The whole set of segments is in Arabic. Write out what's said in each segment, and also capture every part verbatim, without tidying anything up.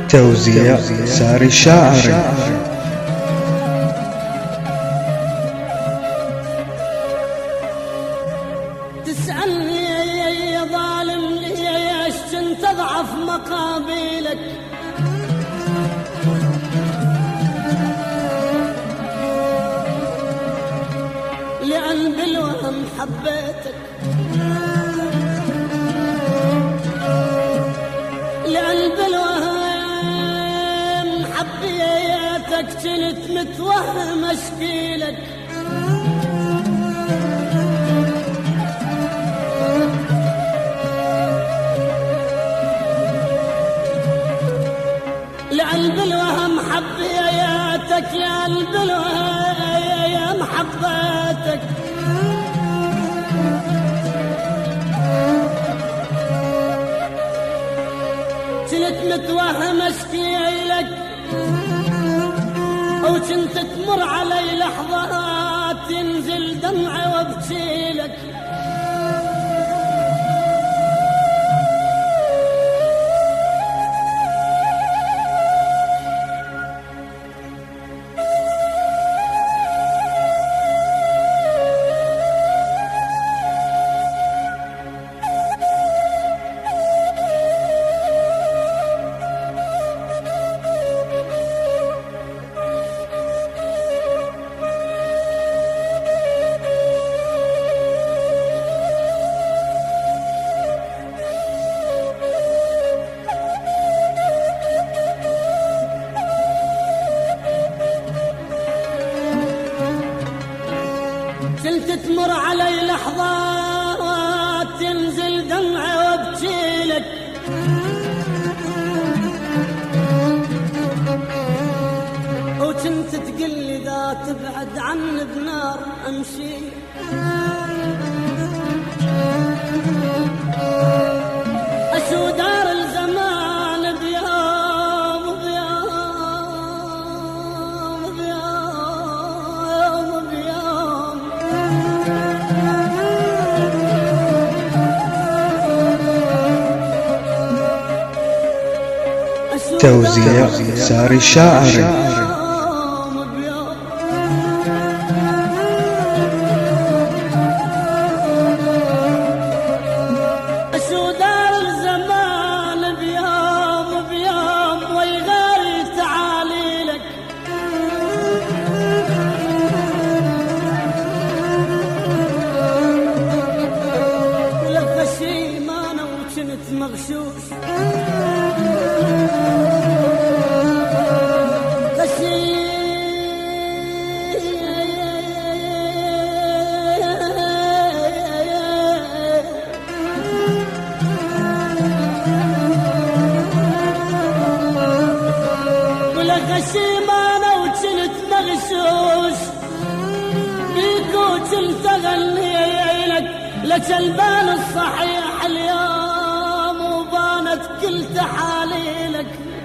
توزيع ساري شاعري. تسألني يا ظالم ليش كنت أضعف مقابلك، لأن بالوهم حبيتك، لأن بالوهم حبيتك كنت متوهم أشكيلك. لأن بالوهم حبيتك، لأن بالوهم حبيتك كنت متوهم اشكيلك، وكنت تمر علي لحظات ينزل دمعي وابكيلك. كنت تمر علي لحظات تنزل دمعي وابكيلك، وكنت تقلي ذا تبعد عني بنار امشي. اشو دار الزمان بيوم بيوم بيوم بيوم توزيع ساري شاعري. اشو دار الزمان بيوم بيوم ويغالي تعاليلك، ولك شي ما انا وكنت مغشوش. غشيمانة وكنت مغشوش بيك وكنت اغني لك، لك البال الصحيح اليوم وبانت كل تحاليلك.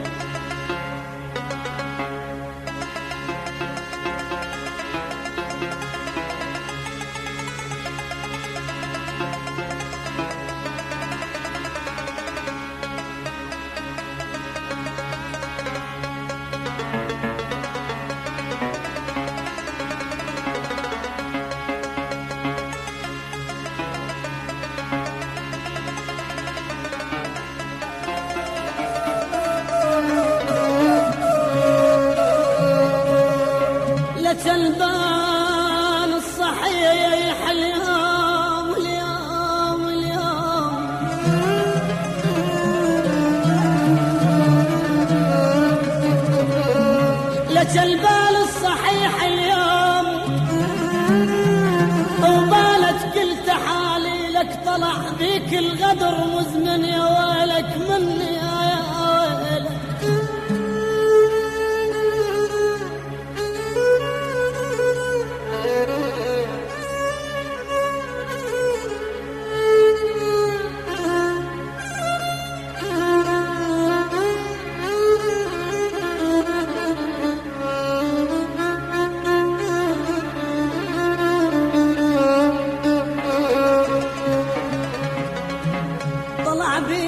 لك البان الصحيح اليوم اليوم اليوم، لك البال الصحيح اليوم وبالت كل تحاليلك. طلع بيك الغدر مزمن يا ويلك مني يا ويلك. طلع بي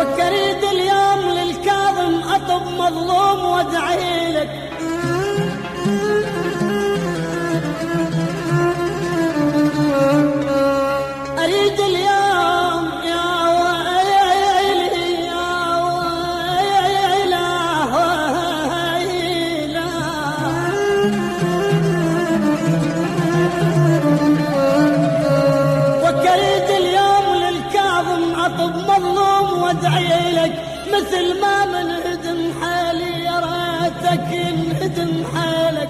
وكريد اليوم للكاظم أطب مظلوم وادعي لك. أريد اليوم يا ويلي يا ويلا ويلا وكريد اليوم للكاظم أطب مظلوم وادعي لك. مثل ما منهدم حالي يا ريتك ينهدم حالك.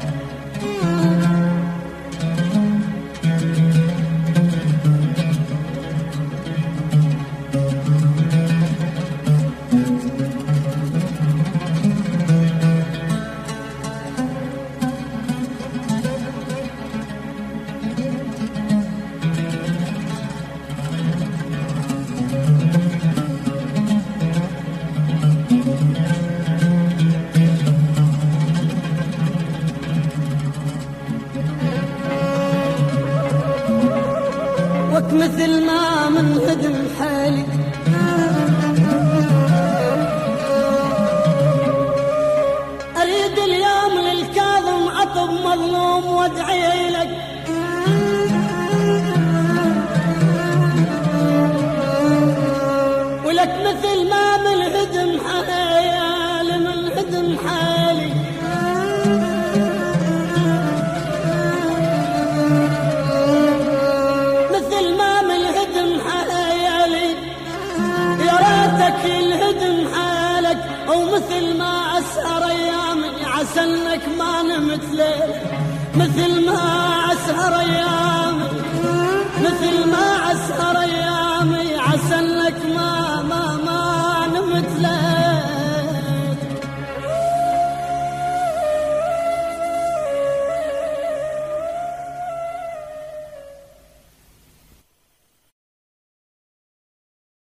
مثل ما منهدم حالي أريد اليوم للكاظم أطب مظلوم وادعي لك. ولك مثل ما منهدم حالي منهدم حالي ينهدم حالك. أو مثل ما أسهر أيامي عسلك ما نمت ليل. مثل ما أسهر أيامي مثل ما أسهر أيامي عسلك ما ما ما نمت ليل.